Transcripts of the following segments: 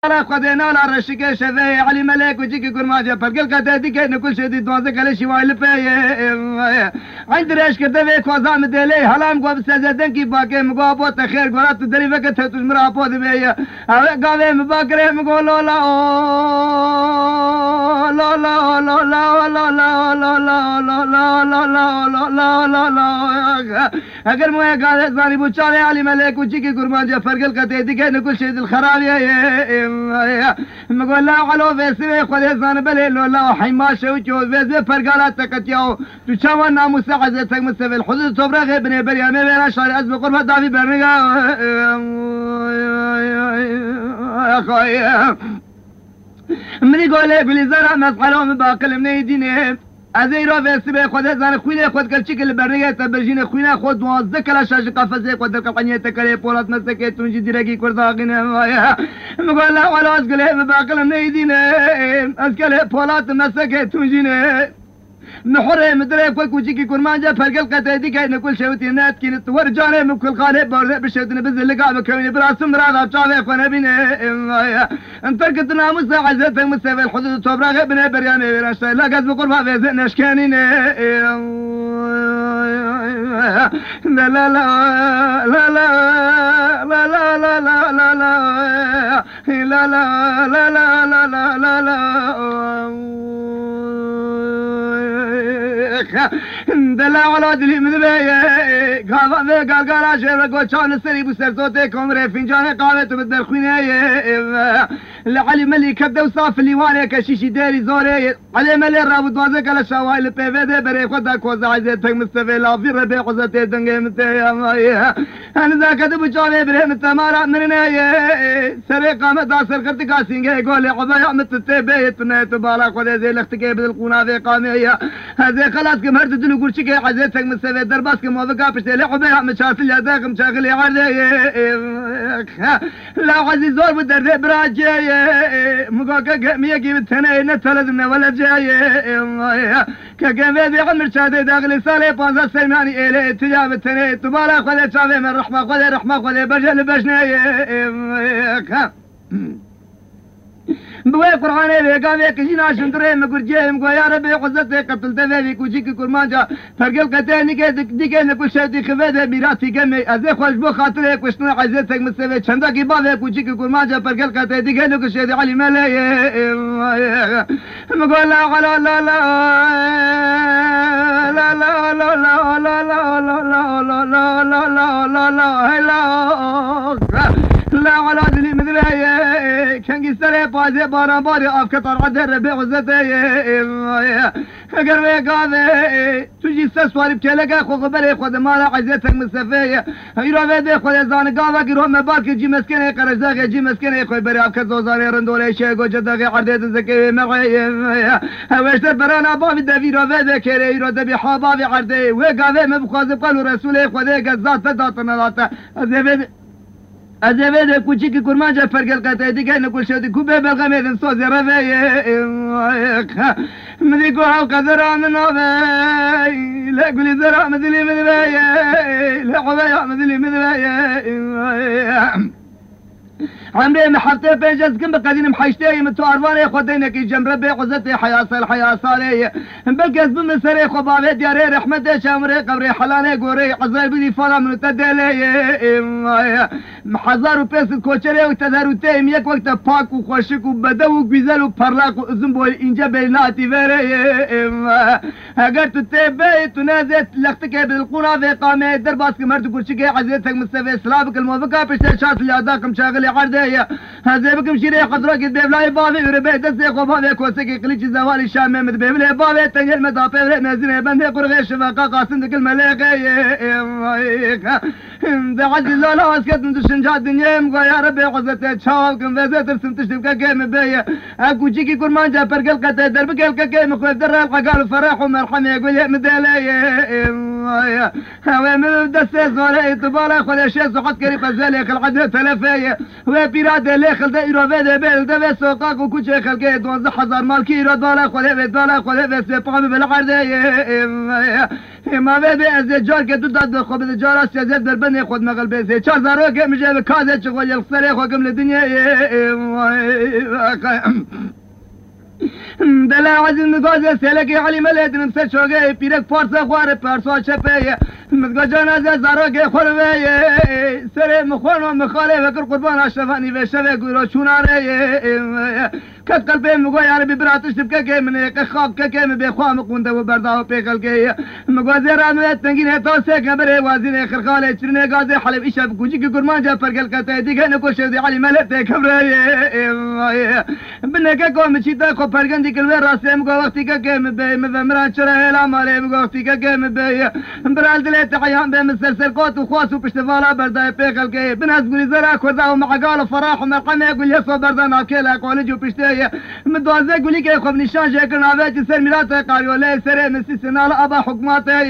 لا خدينا لا رشك شذي علي ملك وجيك كرماجة فرقل قتادي كأن كل شيء دوازك على شيء وايل في عند رش كده في خوازام دلي هلام قاب سجدن كي باقي مقابو تخير قرات تدري فقط تجمر أبود بيا قابي مباكره مقول لا لا لا لا لا لا لا لا لا لا لا لا لا لا اگر موه قال زاني بوچاله علي ملك وجيك كرماجة فرقل قتادي كأن كل شيء الخراب مقول لا علو فيسري خذ زان بلي لا حماشه وجوز بيز فرقالات تكتياو تشاون ناموس عزتك مستفل الحدود تبرغ ابن بريام بلا شارع از بقرب دافي برنغا يا خويا من يقول لي بلي زرع مسحلهم باقل من يدينه ازيرو فيسبي خود زان خويله خود كل شكل برنگه تبرجين خويله خود 12 كلا شاش قفزه خود قنيه تكلي بولات مسكه تونجي درگي كرداغنه ويا مقول لا ولا اسقله باقل من يدينه اسقله بولات مسكه تونجينه محرم مدري كل كوجيكي كرمانجا فرقل قتادي كاين كل شيء وتينات كنت ورجاني من كل خالي بورد بشدنا بزل لقا بكوني براسم راضا بشافي خونا بينا انت قد ناموس عزتك مستوى الحدود تبرغ ابن برياني ورشا لا قد بقربها في زين اشكانين لا لا لا لا لا لا لا لا لا لا لا لا لا لا لا لا دلا على دلي مذبيه قال عشان قوتشان السري بسرتوتي كومري فنجان قامت بدل خوينيه لعلي ملي كبده وصاف اللي وانا كشيشي داري زوري علي ملي رابط وازك على شوايل بيفيدي بري خدا كوزا عزيتك مستفي لا في ربي قزتي دنجي متي يا مايه انا ذاك دبو جاني بري متمارا مننيه سري قامت داسر كرتي قاسينجي يقول لي عبايا متتي بيت نيت بالا خدا زي لختكي بالقونا في قاميه هذه خلاص كم هرت دلو قول شكي عزيتك مستفي درباس كم وافقا بشتي لي عبايا مشاكل يا ذاك مشاكل يا علي لا عزيز زور بدر براجي مقاكا قمية قيمة تنين نتلزمنا ولا جاي كقمية دي عمر شادي داخل سالي بانزا سيماني إلي تجاب التنين تبالا خذي شافي من رحمة خذي رحمة خذي بجل بجناي بوي قرآن بيقامي كجينا شندري مقرجي مقو يا ربي قزتي قتل تفافي كوشيكي كرمانجا فرقل قتاني ديكي نكو شادي خفاده ميراتي قمي ازي خوش بو خاطري كوشتنا عزيتك مستفيد شنداكي بابي كوشيكي كرمانجا فرقل قتاني ديكي نكو شادي علي ملاي مقول لا لا لا لا لا لا لا لا لا لا لا لا لا لا لا لا لا على دلي مذبيه كان قستري بازي بارا باري افكتر عدر ربي غزتي قربي قاضي تجي استسواري بكالك خو غبري خو دمالا عزيتك مستفيه يرو بيدي خو يزان قاضك يرو مبارك جي مسكيني قرجداغي جي مسكيني خو بري افكت زوزاني رندولي شيقو جداغي عرديت الزكي معي هوشتر برانا بابي دافي رو بيدي كيري يرو دبي حبابي عردي وقاضي مبخوز بقالو رسولي خو دي قزات فداتنا لاتا ازبده کوچیک کرمانجا فرقل قطعی که نکول شدی کوبه بلغمه دن سوزی رفیه مدی کو حلقه ذرام نوفی لقلی ذرام مدلی مدبیه لقبه مدلی مدبیه عمري محطة بيجز كم بقدين محشتي متوارباني خدينك جنب ربي قزتي حياة صالية بلقز بمسري خبابي دياري رحمة شامري قبري حلاني قوري عزال بدي فالا من تدلي محزار وبيس كوشري وتدار وتيم يك وقت باك وخوشك وبدو وبيزل وبرلاك وزنبو الانجاب ناتي فيري هقرت التيبي تنازت لختك بالقنا في قامي درباس كمرت كوشكي عزيتك مستفي سلابك الموفقة بشتر شات اللي عداكم شاغلي عردية هذا بكم شيري قدرك بيبلاي بابي وربي دسي قبابي كوسكي قليش زوالي الشام مد بيبلاي بابي تنجل مدافع نازلين بندي قرغي شفاقة قاسندك الملاقي ذا عز الله لا اسكت من الشنجات الدنيا مقا يا ربي عزتي تشاو كم فازت ارسم تشتبكا كيم بيا اكو جيكي كرمانجا فرقل قتل دربك الكاكيم خوف در الققال فرح ومرحمي يقول يا مدالي من دست زوره تبالا خودش سقط کری پزلی خلقت تلفیه و پیراده لی خلده ایروه ده بلده و سوقاق و کوچه خلقه 12,000 مالکی ایراد بالا خوده و سپامی بلغرده ما به از جار که تو داد خوب جارا سیزد در بند خود مغل بیزه 4,000 رو که میشه به کازه چگو یلقصره خوکم لدنیا دل عزیز مگاز سلکی علی ملت نمسه شوگه پیرک پارس خوار پرسا چپه مزگا جنازه زراگه خورمه سر مخون و مخاله وکر قربان اشرفانی و شوه گورو چوناره کت قلبه مگوی عربی براتش تبکه که منه که خواب که که به خواه مقونده و برده و پیقل که مگوزی رامت تنگینه تاسه که بره وازین خرخاله چرنه گازه حلب ایشه بکوچی که گرمان جا پرگل کته دیگه نکو شوزی علی ملت کبره بنه که کوم چیتا خو پرگندی کلوه راسته مگو وقتی که که مران چرا هلا ماله مگو وقتی که که برال دل تعیان به مسلسل قوت و خواس و پشتوالا برده پیقل که بناس گولی زرا کرده و معقال و فراح و مرقمه گولی یسو برده ناکیلا قولجو پشته مدوازه گولی که خوب نشان شکر ناویتی سر میرات قاریوله سر مسی سنال ابا حکماته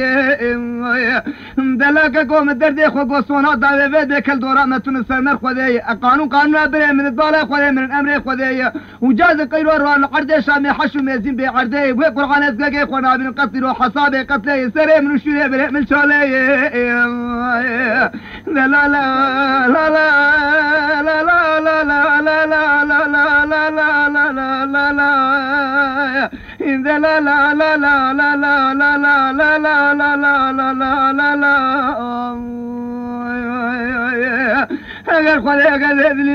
دلاکه کوم درد خو گوسونا داوه و دکل دورا متون سرمر خوده قانون بره من الدوله خوده من الامر خوده وجاز قيرو روان قرده شامي حشو ميزين بعرده وقرآن ازقاقي خونا بن قتل وحصابي قتله سري من وشوري بره من شالي لا لا لا لا لا لا لا لا لا لا لا لا لا لا لا لا إذا لا لا لا لا لا لا لا لا لا لا لا لا لا لا اگر خدا اگر دلی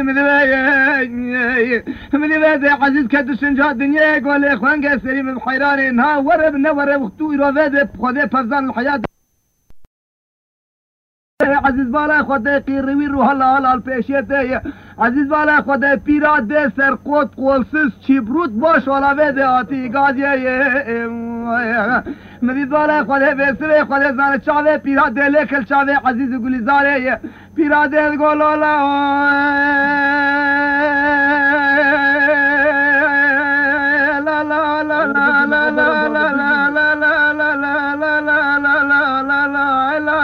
من ذا عزيز كدس نجا الدنيا قول اخوان قاسري من بحيران ها ورب نور وقتو يروفاد خدا فزان الحياه عزيز بالا خدا قيروي روح الله البيشيته عزيز بالا خدا بيراد سرقوت قولسز چبروت باش ولا بده آتی گازیه مدید بالا خدا بسره خدا زن چاوه پیراد لکل چاوه عزیز گلیزاره پیراد گلالا لا لا لا لا لا لا لا لا لا لا لا لا لا لا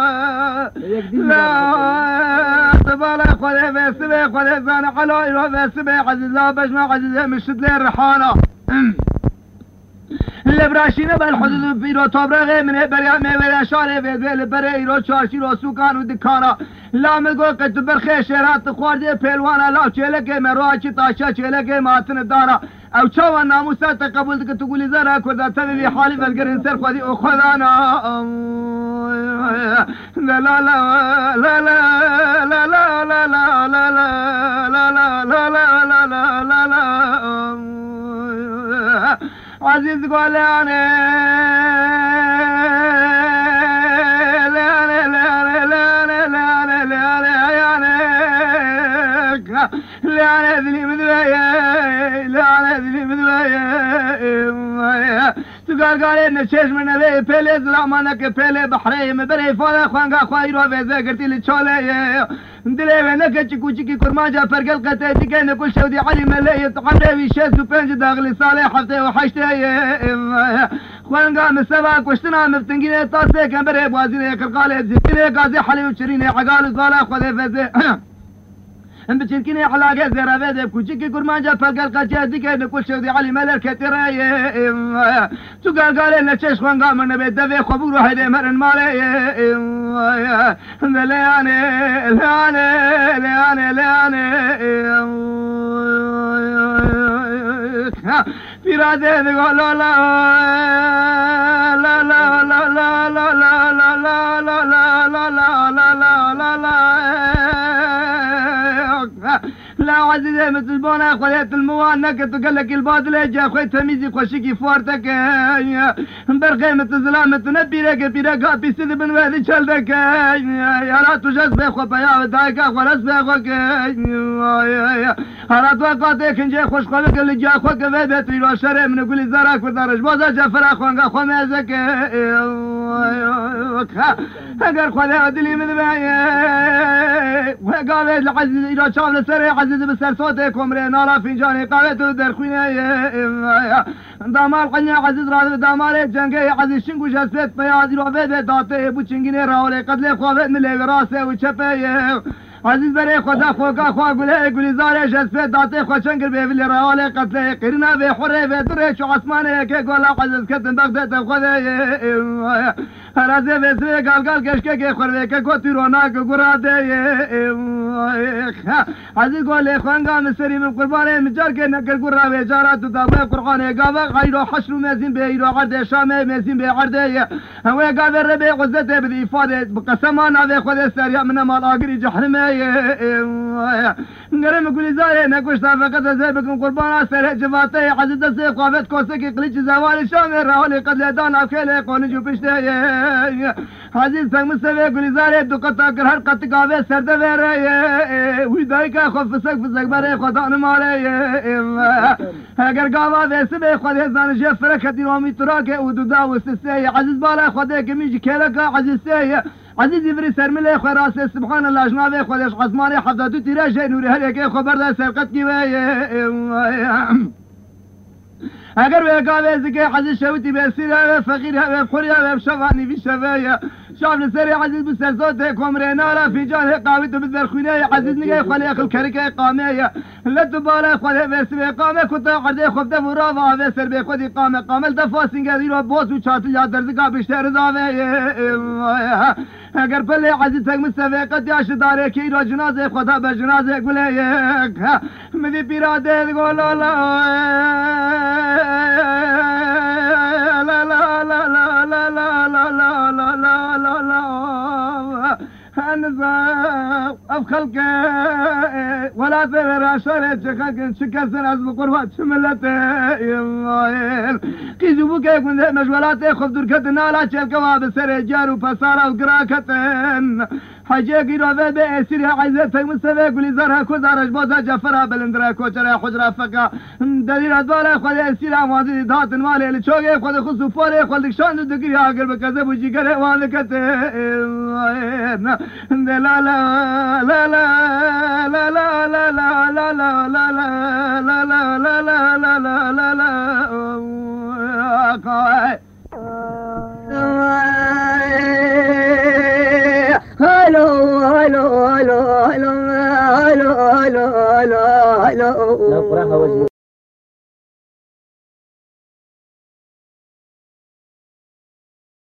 لا تبالا خدا بسره خدا زن على رو بسره عزيزا بجمع عزيزا مشد لي الرحانه لبراشینه بل حدود بیرو تابرقه منه بریا میوه شاره ویدویل بره ایرو چارشی رو سوکان و دکانا لامل گو که تو برخی شهرات خورده پیلوانا لا چهلکه مروها چی تاشا چهلکه ماتن دارا او چاوان ناموسا تقبل که تو گولی زره کرده تبی بی حالی بلگرین سر خودی او خدانا لا لا لا لا لا لا لا لا لا لا لا لا لا لا لا لا عزيز قول انا لا لا لا لا لا لا لا لا لا ذلي مذوية لا ذلي مذوية تقال قال إن الشيش من ذي بيلي زلامانك بيلي بحري مبري فانا خوانقا خوايرو في ذاكرتي للشولي دلي وينك چكو چكي كرماجا فرقل قتاي تكين كل شودي علي ملي تقري في شيس وبنج داخلي صالح حفتي وحشتي خوانقا مسوا كوشتنا مفتنقيني طاسي كان بري بوازيني كالقالي بزيني قازي حلي وشريني عقال صالح خذي فزي بچركيني علاقه زرابه ده كوچكي كرمانجا فرقل قتاي تكين كل شودي علي ملي كتيري تقال قال إن الشيش خوانقا من بيدفي خبور وحيدي مرن مالي لاني لاني لاني لاني في رادي تقول لا لا لا لا لا لا لا لا لا لا لا لا لا لا لا لا عزيزي متزبونا خليت الموانك تقول لك البادلة جا خوي تميزي خوشيكي فورتك برقي متزلام تنبي لك بيرقا بيسيد بن وهذي شلدك يا لا تجاز بيخو بيا ودايكا ولس بيخوك هلا توقعتك انجي خوش خلق اللي جا خوك بيبت لو شري من قولي زراك ودارج بوزا جفرا خوانقا خو ميزك اگر خدا دلی من بیه و قاوه العزیز ایرا چاول سر عزیز بسر صوت کمره نالا فنجان قاوه تو در خونه دامال قنیا عزیز را دامال جنگه عزیز شنگوش اسبت پیادی رو به داته بو چنگینه راوله قتل خوابت ملی راسه و چپه عزیز برای خدا خوکا خواه گله گلیزارش اسبت داته خوشنگر به ولی راوله قتل قرنا به حره به دره چو عثمانه که گولا عزیز کتن بغدت خوده رازه وسوی گالگال کشکه که خورده که کتی روناک گراده عزیز گوله خوانگا مصری من قربانه مجار که نکر گرا بیجارات تو دابه قرقانه گاوه غیرو حشر مزین به ایرو عرده شامه مزین به عرده هوه گاوه ربه غزته بدی افاده بقسمان آوه خود سریا من مال آگری جحرمه نرم گلیزاره نکشتا فقط ازه بکن قربان سره جواته عزیز دسته قوافت کوسه که قلیچ زوال شامه راولی قدل دان افکیل قونجو پشته عزیز سنگ مستوی گلیزاره دو قطع کر هر قطع قاوه سرده ویره وی دایی که خوف فسک بره خدا نماله اگر قاوه ویسه به خود زانشه فرکتی رامی تراکه و دودا و سسته عزیز بالا خوده که میجی کلکه عزیز سه عزیزی بری سرمله خو راسه سبحان الله جناب خودش عثمانی حضرت تیراژ نوری هر یک خبر ده سرقت کی اگر به قاوه زکه عزیز شوتی به سیره فقیر و خوریا و شوانی بی شویا شاف سری عزیز بسرزات کمره نارا فی جاه قاوی تو بدر خونه عزیز نگه خلی اخل کرکه قامه لتو بالا خلی برسی به قامه کتا عرده خفته ورا و آوه سر به خودی قامه قامل دفاسین گذی رو بوس و چاطل یا درزگا بیشتر داوه اگر پله عزیز تک مستوی قد یاش داره که ایرا جنازه خدا به جنازه گله یک مدی پیراده گل لا لا لا لا لا لا لا لا لا لا لا لا انزا افخلك ولا تغير شرط شخلك شكسر از بقربات شملته قيزوبك يكون مجولات خف دركتنا لا تشلكوا بسر جار وفسارة وقراكتن حاجه رو به اسیر عزت مستوی گلیزار کدارش باز جفرا بلندرا کوچرا حجرا فقا دلیل ادوار خود اسیر امازی دات مال چوگه خود خصوفار خود شان دگری اگر به کذب و جگر وان کته لا لا لا لا لا لا لا لا لا لا لا لا لا لا لا لا لا hello hello hello hello hello hello hello